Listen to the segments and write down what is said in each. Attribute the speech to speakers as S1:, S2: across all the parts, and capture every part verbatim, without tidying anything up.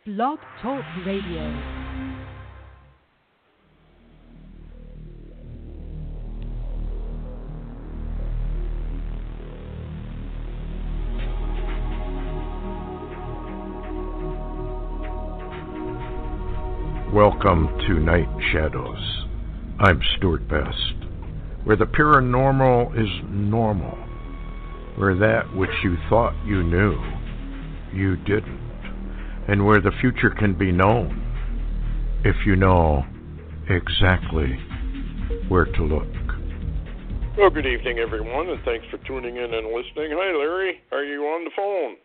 S1: Blog Talk Radio.
S2: Welcome to Night Shadows. I'm Stuart Best, where the paranormal is normal, where that which you thought you knew, you didn't, and where the future can be known if you know exactly where to look.
S3: Well, good evening, everyone, and thanks for tuning in and listening. Hi, Larry. Are you on the phone?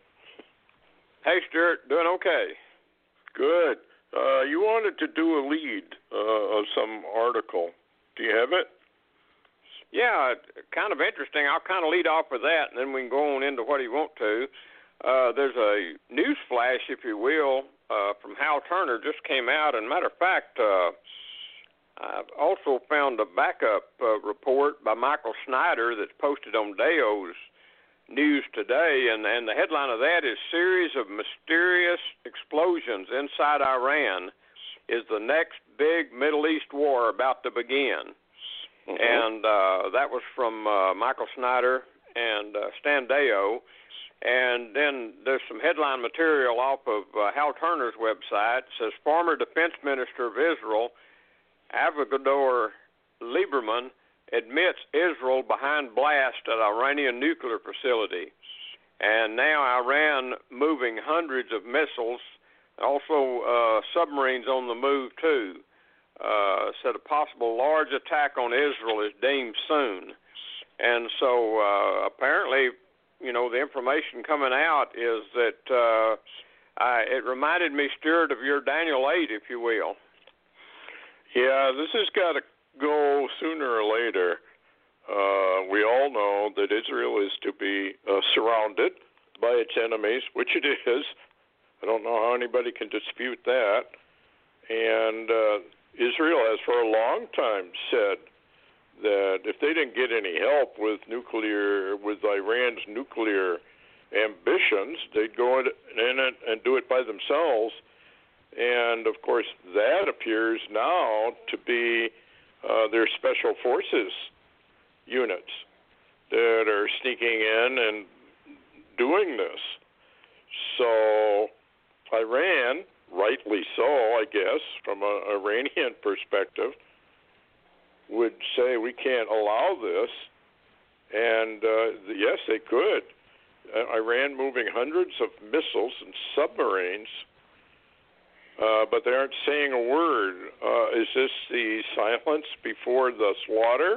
S4: Hey, Stuart. Doing okay.
S3: Good. Uh, you wanted to do a lead uh, of some article. Do you have it?
S4: Yeah, kind of interesting. I'll kind of lead off with that, and then we can go on into what you want to. Uh, there's a news flash, if you will, uh, from Hal Turner just came out. And matter of fact, uh, I've also found a backup uh, report by Michael Snyder that's posted on Deo's News Today, and, and the headline of that is Series of Mysterious Explosions Inside Iran. Is the next big Middle East war about to begin? Mm-hmm. And uh, that was from uh, Michael Snyder and uh, Stan Deo. And then there's some headline material off of uh, Hal Turner's website. It says, former Defense Minister of Israel, Avigdor Lieberman, admits Israel behind blast at Iranian nuclear facility. And now Iran moving hundreds of missiles, also uh, submarines on the move too. Uh, said a possible large attack on Israel is deemed soon. And so uh, apparently, you know, the information coming out is that uh, I, it reminded me, Stuart, of your Daniel eight, if you will.
S3: Yeah, this has got to go sooner or later. Uh, we all know that Israel is to be uh, surrounded by its enemies, which it is. I don't know how anybody can dispute that. And uh, Israel has for a long time said that if they didn't get any help with nuclear, with Iran's nuclear ambitions, they'd go in it and do it by themselves. And, of course, that appears now to be Uh, their special forces units that are sneaking in and doing this. So Iran, rightly so, I guess, from an Iranian perspective, would say we can't allow this. And, uh, yes, they could. Uh, Iran moving hundreds of missiles and submarines, Uh, but they aren't saying a word. Uh, is this the silence before the slaughter?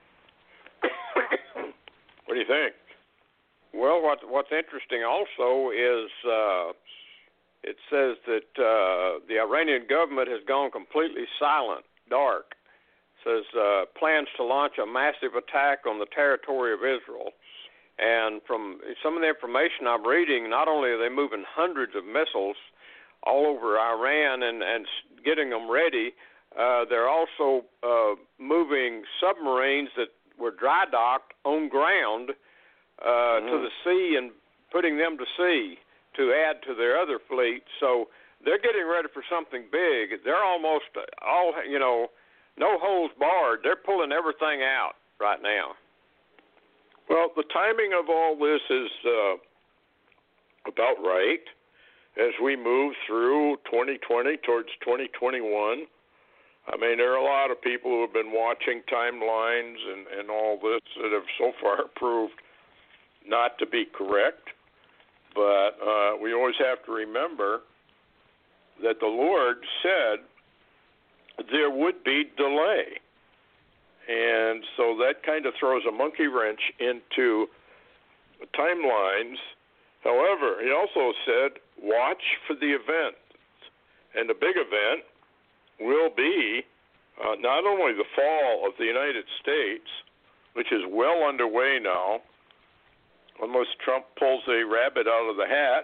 S3: What do you think?
S4: Well, what, what's interesting also is uh, it says that uh, the Iranian government has gone completely silent, dark. It says uh, plans to launch a massive attack on the territory of Israel. And from some of the information I'm reading, not only are they moving hundreds of missiles all over Iran and, and getting them ready, uh, they're also uh, moving submarines that were dry docked on ground uh, mm. to the sea and putting them to sea to add to their other fleet. So they're getting ready for something big. They're almost all, you know, no holes barred. They're pulling everything out right now.
S3: Well, the timing of all this is uh, about right. As we move through twenty twenty towards twenty twenty-one, I mean, there are a lot of people who have been watching timelines and, and all this that have so far proved not to be correct. But uh, we always have to remember that the Lord said there would be delay. And so that kind of throws a monkey wrench into timelines. However, he also said, watch for the event. And the big event will be uh, not only the fall of the United States, which is well underway now, unless Trump pulls a rabbit out of the hat,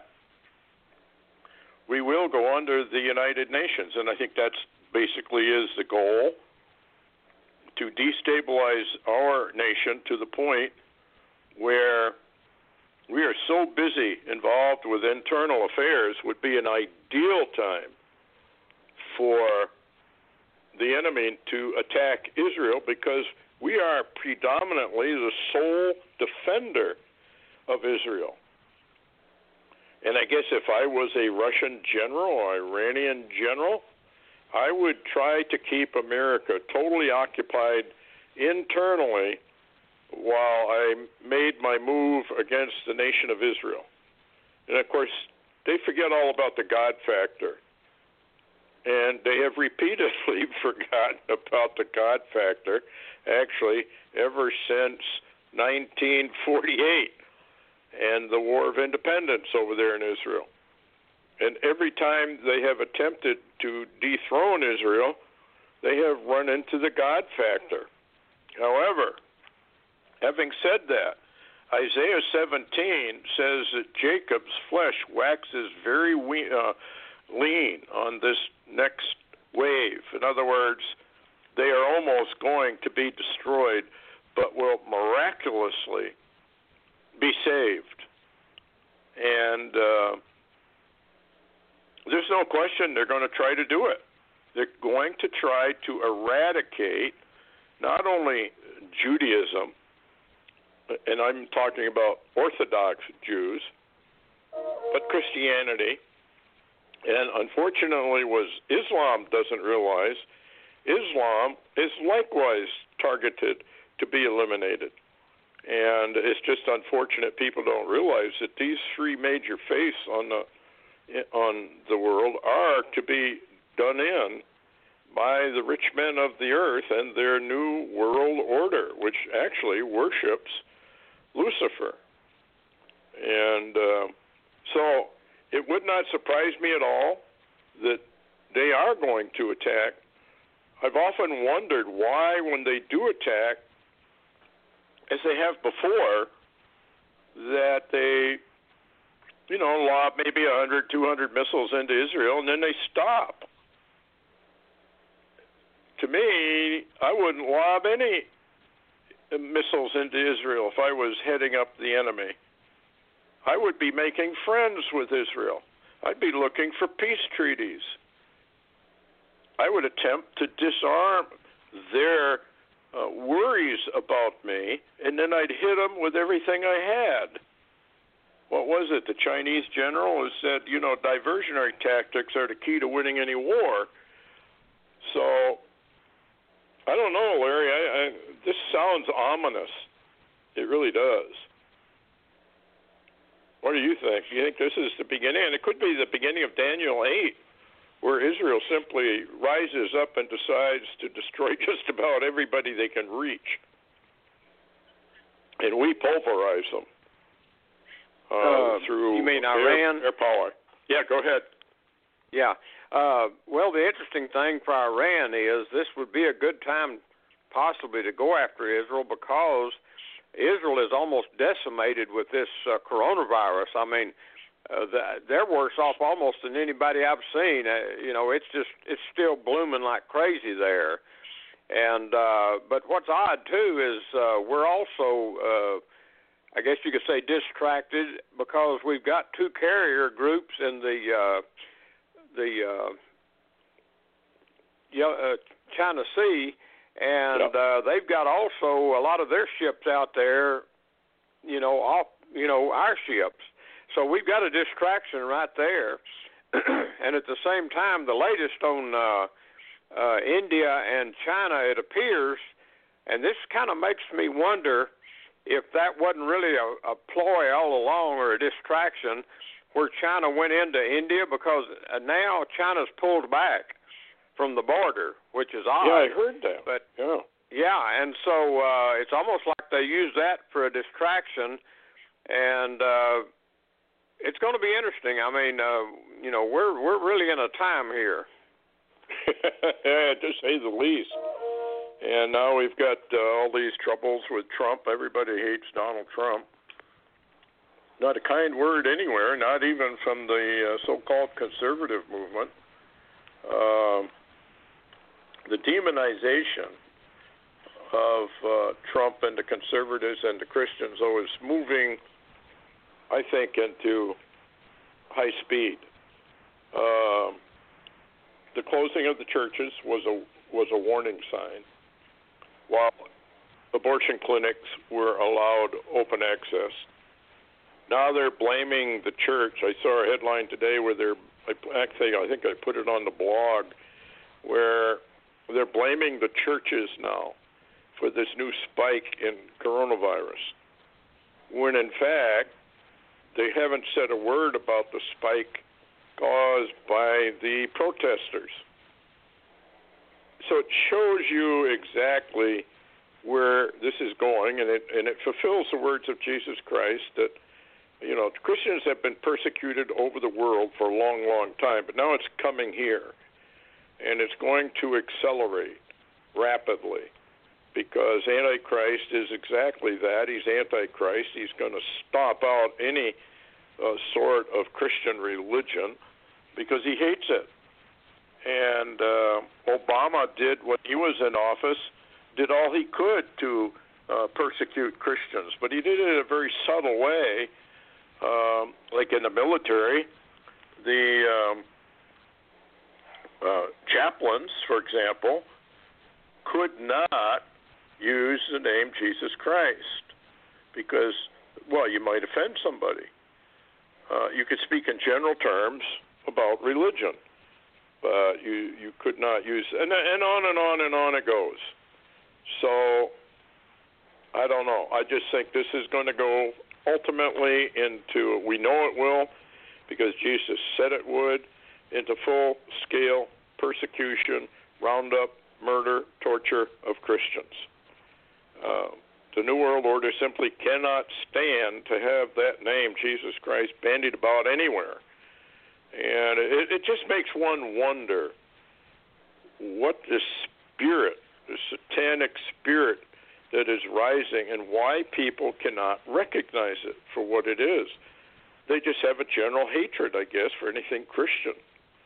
S3: we will go under the United Nations. And I think that's basically is the goal, to destabilize our nation to the point where we are so busy involved with internal affairs, would be an ideal time for the enemy to attack Israel, because we are predominantly the sole defender of Israel. And I guess if I was a Russian general or Iranian general, I would try to keep America totally occupied internally while I made my move against the nation of Israel. And of course, they forget all about the God factor. And they have repeatedly forgotten about the God factor, actually, ever since nineteen forty-eight and the War of Independence over there in Israel. And every time they have attempted to dethrone Israel, they have run into the God factor. However, having said that, Isaiah seventeen says that Jacob's flesh waxes very we- uh, lean on this next wave. In other words, they are almost going to be destroyed, but will miraculously be saved. And uh, there's no question they're going to try to do it. They're going to try to eradicate not only Judaism, and I'm talking about Orthodox Jews, but Christianity. And unfortunately, what Islam doesn't realize, Islam is likewise targeted to be eliminated. And it's just unfortunate people don't realize that these three major faiths on the on the world are to be done in by the rich men of the earth and their new world order, which actually worships Lucifer. And uh, so it would not surprise me at all that they are going to attack. I've often wondered why, when they do attack, as they have before, that they, you know, lob maybe one hundred, two hundred missiles into Israel, and then they stop. To me, I wouldn't lob any missiles into Israel if I was heading up the enemy. I would be making friends with Israel. I'd be looking for peace treaties. I would attempt to disarm their uh, worries about me, and then I'd hit them with everything I had. What was it? The Chinese general who said, you know, diversionary tactics are the key to winning any war. So, I don't know, Larry. I, I, this sounds ominous. It really does. What do you think? Do you think this is the beginning? And it could be the beginning of Daniel eight, where Israel simply rises up and decides to destroy just about everybody they can reach. And we pulverize them uh, uh, through
S4: you mean
S3: air,
S4: Iran?
S3: air power. Yeah, go ahead.
S4: Yeah. Uh, well, the interesting thing for Iran is this would be a good time possibly to go after Israel, because Israel is almost decimated with this uh, coronavirus. I mean, uh, the, they're worse off almost than anybody I've seen. Uh, you know, it's just it's still blooming like crazy there. And uh, but what's odd too is uh, we're also, uh, I guess you could say, distracted, because we've got two carrier groups in the uh, the uh, uh, China Sea. And
S3: yep.
S4: uh, they've got also a lot of their ships out there, you know, off, you know, our ships. So we've got a distraction right there. And at the same time, the latest on uh, uh, India and China, it appears, and this kind of makes me wonder if that wasn't really a, a ploy all along, or a distraction, where China went into India, because now China's pulled back from the border, which is odd.
S3: Yeah, I heard that.
S4: But
S3: yeah,
S4: yeah, and so uh, it's almost like they use that for a distraction, and uh, it's going to be interesting. I mean, uh, you know, we're we're really in a time here.
S3: Yeah, to say the least. And now we've got uh, all these troubles with Trump. Everybody hates Donald Trump. Not a kind word anywhere, not even from the uh, so-called conservative movement. Uh, the demonization of uh, Trump and the conservatives and the Christians, though, is moving I think, into high speed. Uh, the closing of the churches was a was a warning sign, while abortion clinics were allowed open access. Now they're blaming the church. I saw a headline today where they're actually, I think I put it on the blog, where they're blaming the churches now for this new spike in coronavirus, when in fact they haven't said a word about the spike caused by the protesters. So it shows you exactly where this is going, and it and it fulfills the words of Jesus Christ that, you know, Christians have been persecuted over the world for a long, long time, but now it's coming here, and it's going to accelerate rapidly, because Antichrist is exactly that. He's Antichrist. He's going to stomp out any uh, sort of Christian religion because he hates it. And uh, Obama did, when he was in office, did all he could to uh, persecute Christians, but he did it in a very subtle way. Um, like in the military, the um, uh, chaplains, for example, could not use the name Jesus Christ because, well, you might offend somebody. Uh, you could speak in general terms about religion, but you, you could not use, and, and on and on and on it goes. So, I don't know. I just think this is going to go ultimately into, we know it will, because Jesus said it would, into full-scale persecution, roundup, murder, torture of Christians. Uh, the New World Order simply cannot stand to have that name, Jesus Christ, bandied about anywhere. And it, it just makes one wonder what the spirit, the satanic spirit that is rising, and why people cannot recognize it for what it is. They just have a general hatred, I guess, for anything Christian.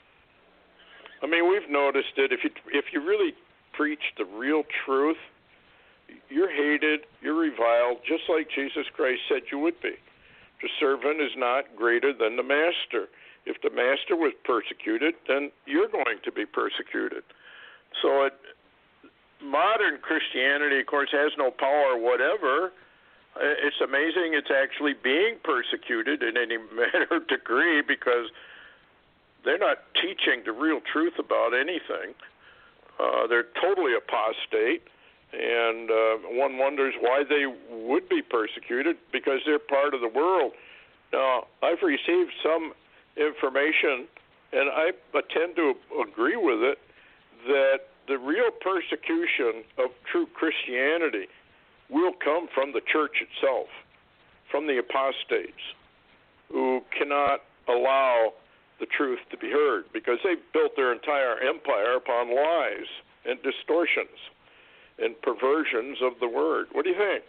S3: I mean, we've noticed it. If you if you really preach the real truth, you're hated, you're reviled, just like Jesus Christ said you would be. The servant is not greater than the master. If the master was persecuted, then you're going to be persecuted. So it, modern Christianity, of course, has no power whatever. It's amazing it's actually being persecuted in any manner or degree, because they're not teaching the real truth about anything. Uh, they're totally apostate, and uh, one wonders why they would be persecuted, because they're part of the world. Now, I've received some information, and I tend to agree with it, that the real persecution of true Christianity will come from the church itself, from the apostates, who cannot allow the truth to be heard, because they've built their entire empire upon lies and distortions and perversions of the word. What do you think?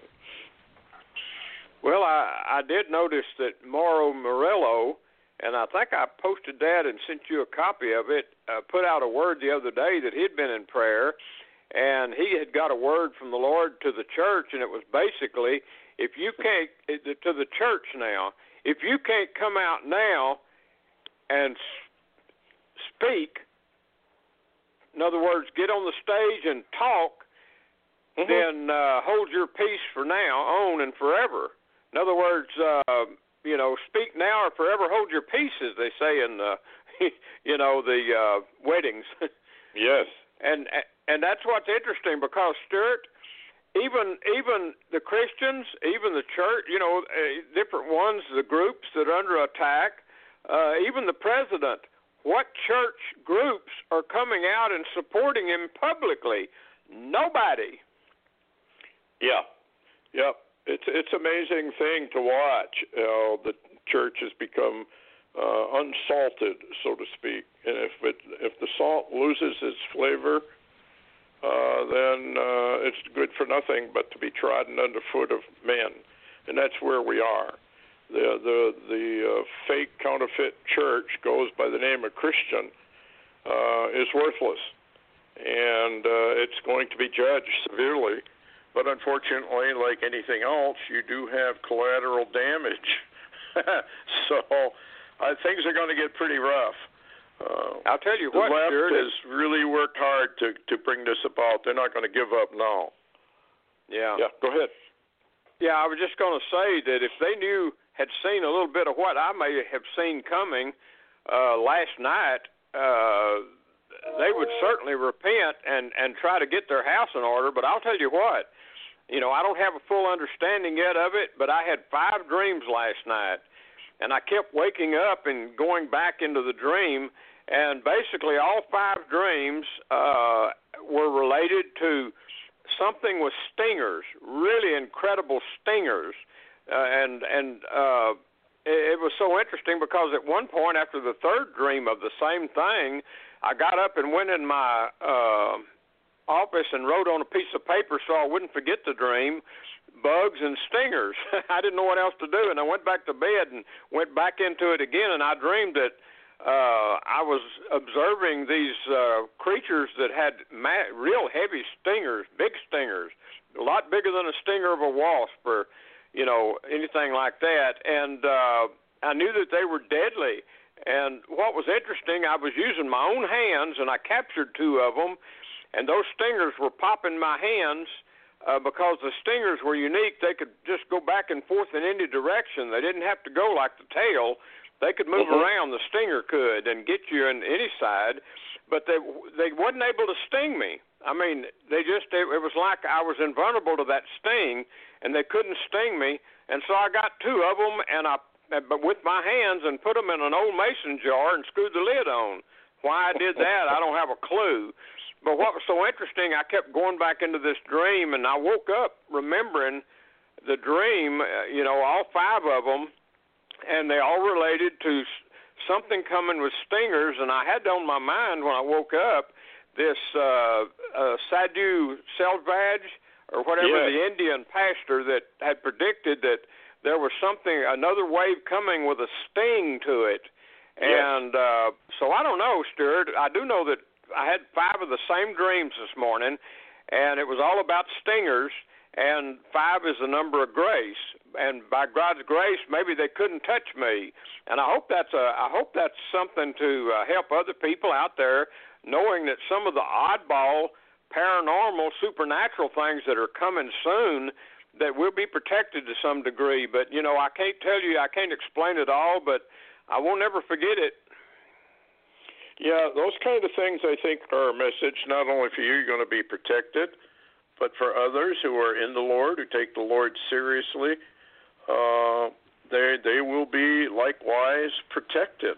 S4: Well, I, I did notice that Mauro Murillo, and I think I posted that and sent you a copy of it, uh, put out a word the other day that he'd been in prayer, and he had got a word from the Lord to the church, and it was basically, if you can't, to the church now, if you can't come out now and speak, in other words, get on the stage and talk, mm-hmm. then uh, hold your peace for now, on and forever. In other words, uh, you know, speak now or forever hold your peace, as they say in, the, you know, the uh, weddings.
S3: Yes.
S4: And and that's what's interesting, because, Stuart, even even the Christians, even the church, you know, uh, different ones, the groups that are under attack, uh, even the president, what church groups are coming out and supporting him publicly? Nobody.
S3: Yeah. Yep. It's it's an amazing thing to watch. You know, the church has become uh, unsalted, so to speak. And if it if the salt loses its flavor, uh, then uh, it's good for nothing but to be trodden underfoot of men. And that's where we are. The the the uh, fake counterfeit church goes by the name of Christian uh, is worthless, and uh, it's going to be judged severely. But unfortunately, like anything else, you do have collateral damage so uh, things are going to get pretty rough. Uh,
S4: I'll tell you
S3: the
S4: what,
S3: left
S4: Stuart,
S3: has really worked hard to, to bring this about. They're not going to give up now.
S4: Yeah.
S3: Yeah, go ahead.
S4: Yeah, I was just going to say that if they knew, had seen a little bit of what I may have seen coming uh, last night, uh, they would certainly repent and, and try to get their house in order. But I'll tell you what, you know, I don't have a full understanding yet of it, but I had five dreams last night, and I kept waking up and going back into the dream, and basically all five dreams uh, were related to something with stingers, really incredible stingers, uh, and and uh, it, it was so interesting because at one point after the third dream of the same thing, I got up and went in my uh, office and wrote on a piece of paper so I wouldn't forget the dream, bugs and stingers. I didn't know what else to do, and I went back to bed and went back into it again, and I dreamed that uh, I was observing these uh, creatures that had ma- real heavy stingers, big stingers, a lot bigger than a stinger of a wasp or, you know, anything like that, and uh, I knew that they were deadly. And what was interesting, I was using my own hands, and I captured two of them, and those stingers were popping my hands uh, because the stingers were unique. They could just go back and forth in any direction. They didn't have to go like the tail. They could move mm-hmm. around, the stinger could, and get you on any side, but they they wasn't able to sting me. I mean, they just, it, it was like I was invulnerable to that sting, and they couldn't sting me, and so I got two of them, and I but with my hands and put them in an old mason jar and screwed the lid on. Why I did that, I don't have a clue. But what was so interesting, I kept going back into this dream, and I woke up remembering the dream, you know, all five of them, and they all related to something coming with stingers, and I had on my mind when I woke up this uh, uh, Sadhu Selvage, or whatever, yeah. the Indian pastor that had predicted that there was something, another wave coming with a sting to it. And yes. uh, so I don't know, Stuart. I do know that I had five of the same dreams this morning, and it was all about stingers, and five is the number of grace. And by God's grace, maybe they couldn't touch me. And I hope that's a, I hope that's something to uh, help other people out there, knowing that some of the oddball, paranormal, supernatural things that are coming soon, that we'll be protected to some degree. But, you know, I can't tell you, I can't explain it all, but I won't ever forget it.
S3: Yeah, those kind of things, I think, are a message not only for you, you're going to be protected, but for others who are in the Lord, who take the Lord seriously, uh, they they will be likewise protected.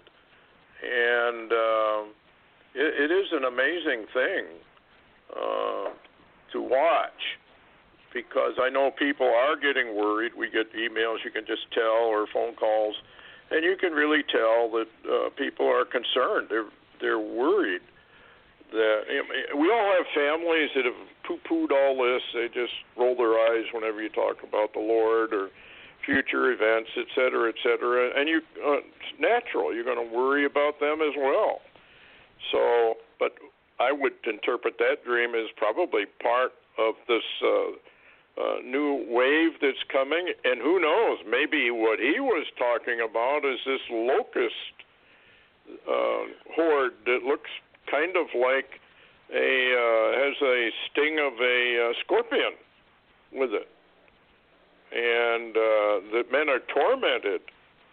S3: And uh, it, it is an amazing thing uh, to watch, because I know people are getting worried. We get emails, you can just tell, or phone calls, and you can really tell that uh, people are concerned. They're they're worried. That you know, we all have families that have poo-pooed all this. They just roll their eyes whenever you talk about the Lord or future events, et cetera, et cetera. And you, uh, it's natural. You're going to worry about them as well. So, but I would interpret that dream as probably part of this uh, uh, new wave that's coming. And who knows? Maybe what he was talking about is this locust uh, horde that looks kind of like a uh, has a sting of a uh, scorpion with it, and uh, that men are tormented.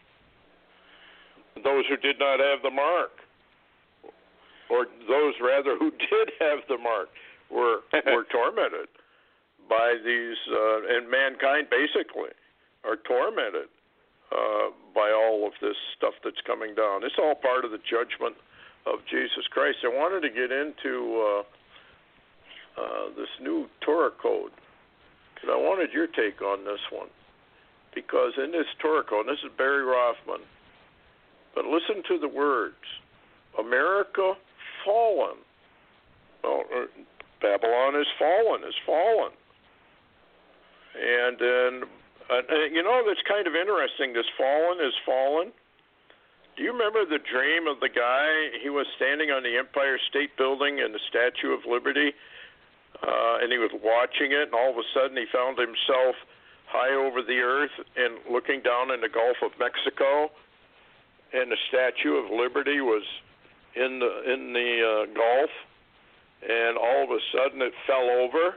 S3: Those who did not have the mark, or those rather who did have the mark, were were tormented by these, uh, and mankind basically are tormented uh, by all of this stuff that's coming down. It's all part of the judgment of Jesus Christ. I wanted to get into uh, uh, this new Torah code, and I wanted your take on this one, because in this Torah code, and this is Barry Rothman, but listen to the words: America fallen. Well, Babylon is fallen, is fallen. And then, uh, you know, that's kind of interesting. This fallen is fallen. Do you remember the dream of the guy? He was standing on the Empire State Building and the Statue of Liberty, uh, and he was watching it, and all of a sudden he found himself high over the earth and looking down in the Gulf of Mexico, and the Statue of Liberty was in the in the uh, Gulf, and all of a sudden it fell over.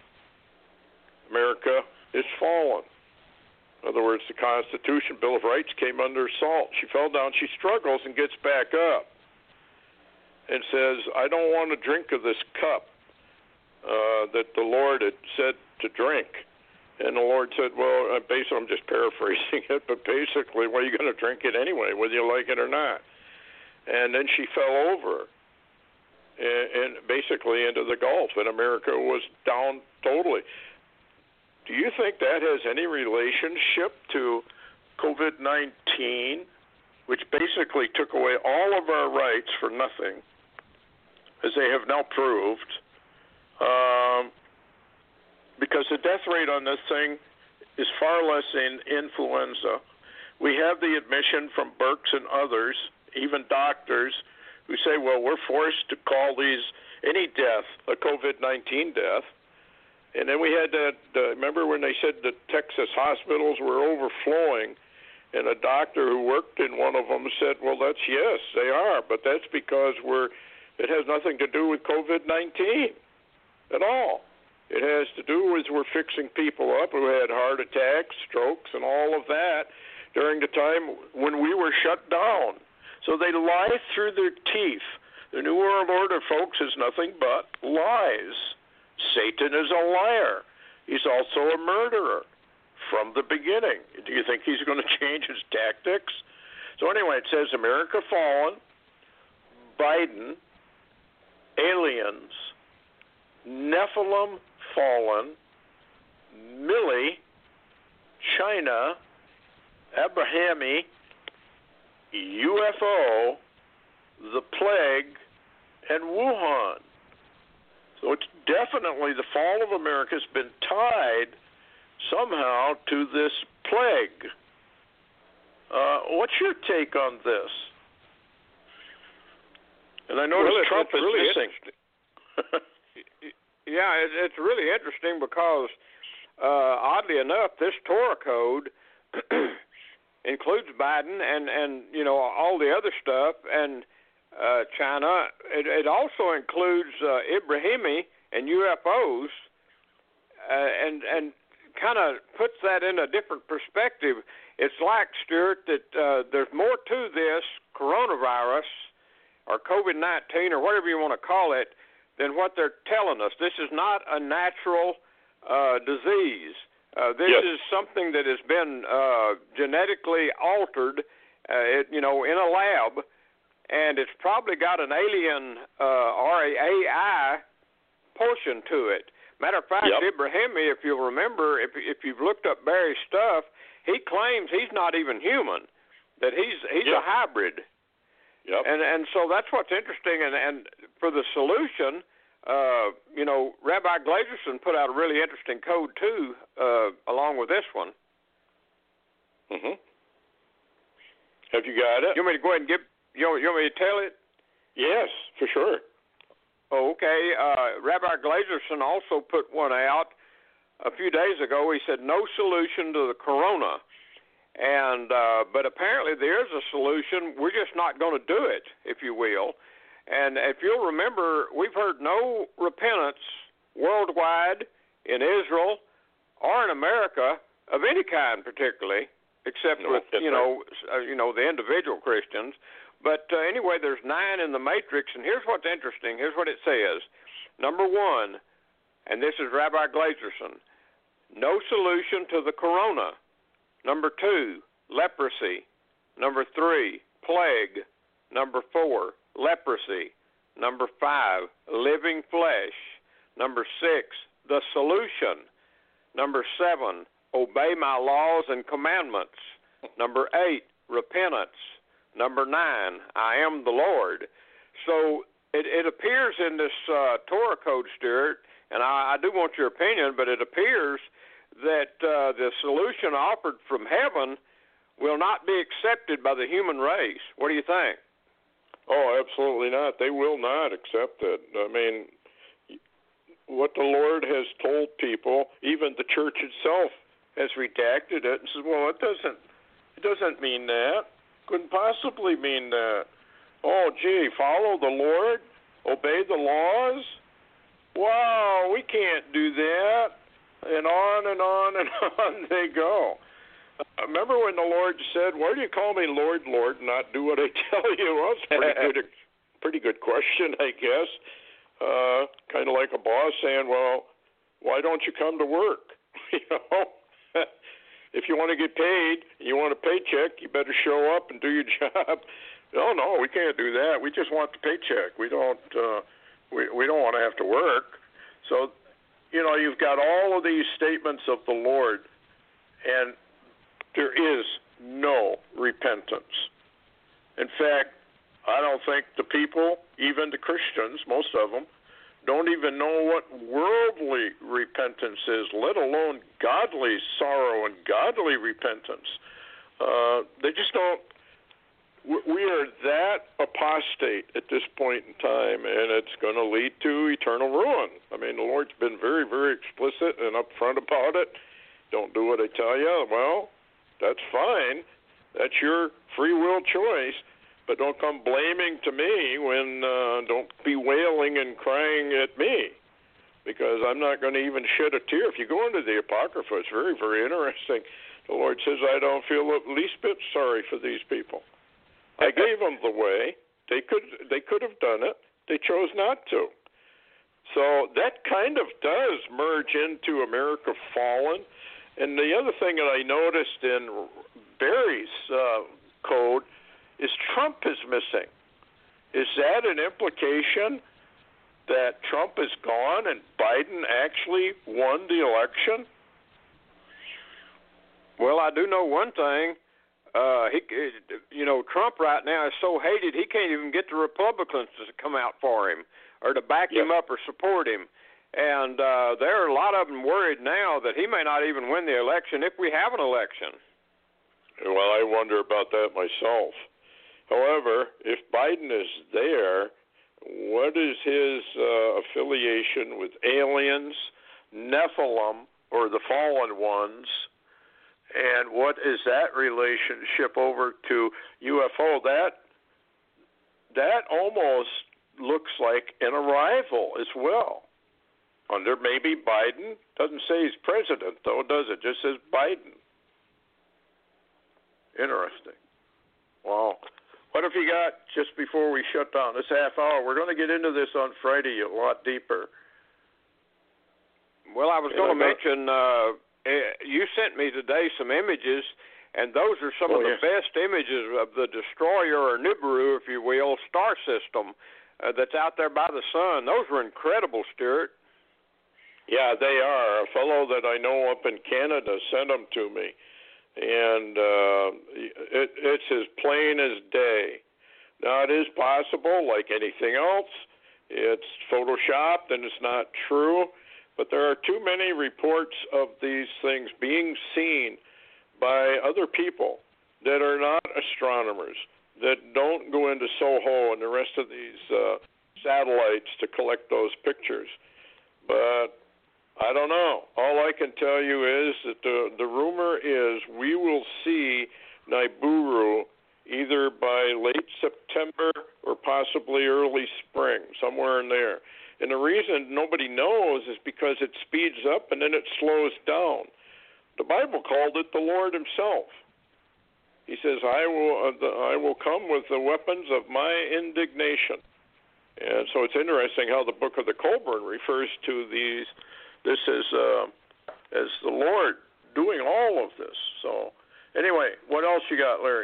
S3: America is fallen. In other words, the Constitution, Bill of Rights came under assault. She fell down, she struggles and gets back up and says, I don't want to drink of this cup uh, that the Lord had said to drink. And the Lord said, well, basically, I'm just paraphrasing it, but basically, well, you're going to drink it anyway, whether you like it or not. And then she fell over and, and basically into the Gulf, and America was down totally. Do you think that has any relationship to COVID nineteen, which basically took away all of our rights for nothing, as they have now proved? Um, because the death rate on this thing is far less in influenza. We have the admission from Birx and others, even doctors, who say, well, we're forced to call these any death a COVID nineteen death. And then we had that, uh, remember when they said the Texas hospitals were overflowing, and a doctor who worked in one of them said, well, that's yes, they are, but that's because we're, it has nothing to do with COVID nineteen at all. It has to do with we're fixing people up who had heart attacks, strokes, and all of that during the time when we were shut down. So they lie through their teeth. The New World Order, folks, is nothing but lies. Satan is a liar. He's also a murderer from the beginning. Do you think he's going to change his tactics? So anyway, it says America fallen, Biden, aliens, Nephilim fallen, Millie, China, Abrahami, U F O, the plague, and Wuhan. So it's definitely the fall of America has been tied somehow to this plague. Uh, what's your take on this? And I notice
S4: well,
S3: Trump is
S4: really
S3: missing.
S4: Yeah, it, it's really interesting because, uh, oddly enough, this Torah code includes Biden and, and, you know, all the other stuff, and uh, China. It, it also includes uh, Ibrahimi and U F Os, uh, and and kind of puts that in a different perspective. It's like, Stuart, that uh, there's more to this coronavirus or COVID nineteen or whatever you want to call it than what they're telling us. This is not a natural uh, disease. Uh, this
S3: yes.
S4: is something that has been uh, genetically altered, uh, it, you know, in a lab, and it's probably got an alien uh, or a AI portion to it. Matter of fact,
S3: yep.
S4: Ibrahimi, if you'll remember, if if you've looked up Barry's stuff, he claims he's not even human, that he's he's
S3: yep.
S4: a hybrid.
S3: Yep.
S4: And and so that's what's interesting. And, and for the solution, uh, you know, Rabbi Glazerson put out a really interesting code too, uh, along with this one.
S3: Mm-hmm. Have you got it?
S4: You want me to go ahead and give? You want, you want me to tell it?
S3: Yes, for sure.
S4: Oh, okay. Uh, Rabbi Glazerson also put one out a few days ago. He said, no solution to the corona. And uh, but apparently there is a solution. We're just not going to do it, if you will. And if you'll remember, we've heard no repentance worldwide in Israel or in America of any kind, particularly, except
S3: no,
S4: with you know uh, you know the individual Christians. But uh, anyway, there's nine in the matrix, and here's what's interesting. Here's what it says. Number one, and this is Rabbi Glazerson, no solution to the corona. Number two, leprosy. Number three, plague. Number four, leprosy. Number five, living flesh. Number six, the solution. Number seven, obey my laws and commandments. Number eight, repentance. Number nine, I am the Lord. So it, it appears in this uh, Torah code, Stuart, and I, I do want your opinion, but it appears that uh, the solution offered from heaven will not be accepted by the human race. What do you think?
S3: Oh, absolutely not. They will not accept it. I mean, what the Lord has told people, even the church itself has redacted it and says, well, it doesn't, it doesn't mean that. Couldn't possibly mean that. Oh, gee, follow the Lord, obey the laws. Wow, we can't do that. And on and on and on they go. Uh, remember when the Lord said, why do you call me Lord, Lord, and not do what I tell you? Well, that's a pretty good, pretty good question, I guess. Uh, kind of like a boss saying, well, why don't you come to work? You know, if you want to get paid, you want a paycheck, you better show up and do your job. No, no, we can't do that. We just want the paycheck. We don't, uh, we, we don't want to have to work. So, you know, you've got all of these statements of the Lord, and there is no repentance. In fact, I don't think the people, even the Christians, most of them, don't even know what worldly repentance is, let alone godly sorrow and godly repentance. Uh, they just don't. We are that apostate at this point in time, and it's going to lead to eternal ruin. I mean, the Lord's been very, very explicit and upfront about it. Don't do what I tell you. Well, that's fine. That's your free will choice. But don't come blaming to me when, uh, don't be wailing and crying at me, because I'm not going to even shed a tear. If you go into the Apocrypha, it's very, very interesting. The Lord says, I don't feel the least bit sorry for these people. I gave them the way. They could they could have done it. They chose not to. So that kind of does merge into America Fallen. And the other thing that I noticed in Barry's uh, code is Trump is missing. Is that an implication that Trump is gone and Biden actually won the election?
S4: Well, I do know one thing. Uh, he, you know, Trump right now is so hated he can't even get the Republicans to come out for him or to back
S3: yep.
S4: him up or support him. And uh, there are a lot of them worried now that he may not even win the election if we have an election.
S3: Well, I wonder about that myself. However, if Biden is there, what is his uh, affiliation with aliens, Nephilim, or the fallen ones? And what is that relationship over to U F O? That that almost looks like an arrival as well. Under maybe Biden. Doesn't say he's president, though, does it? Just says Biden. Interesting. Wow. What have you got just before we shut down this half hour? We're going to get into this on Friday a lot deeper.
S4: Well, I was going to mention... Uh, You sent me today some images, and those are some
S3: oh,
S4: of the
S3: yes.
S4: best images of the destroyer, or Nibiru, if you will, star system uh, that's out there by the sun. Those were incredible, Stuart.
S3: Yeah, they are. A fellow that I know up in Canada sent them to me, and uh, it, it's as plain as day. Now, it is possible, like anything else, it's photoshopped and it's not true. But there are too many reports of these things being seen by other people that are not astronomers, that don't go into SOHO and the rest of these uh, satellites to collect those pictures. But I don't know. All I can tell you is that the, the rumor is we will see Nibiru either by late September or possibly early spring, somewhere in there. And the reason nobody knows is because it speeds up and then it slows down. The Bible called it the Lord himself. He says, I will uh, the, I will come with the weapons of my indignation. And so it's interesting how the book of the Colburn refers to these, this as, uh, as the Lord doing all of this. So anyway, what else you got, Larry?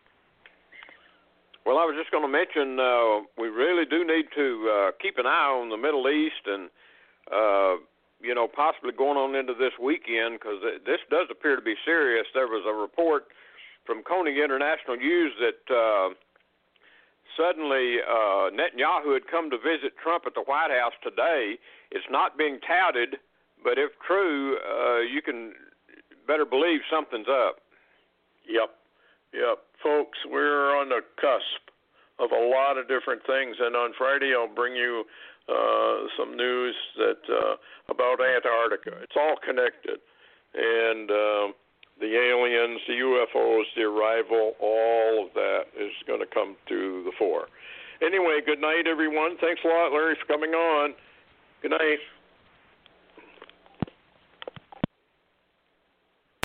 S4: Well, I was just going to mention uh, we really do need to uh, keep an eye on the Middle East and, uh, you know, possibly going on into this weekend, because this does appear to be serious. There was a report from Koenig International News that uh, suddenly uh, Netanyahu had come to visit Trump at the White House today. It's not being touted, but if true, uh, you can better believe something's up.
S3: Yep. Yep. Folks, we're on the cusp of a lot of different things, and on Friday I'll bring you uh, some news that uh, about Antarctica. It's all connected. and um, the aliens, the U F Os, the arrival, all of that is going to come to the fore. Anyway, good night, everyone. Thanks a lot, Larry, for coming on. Good night.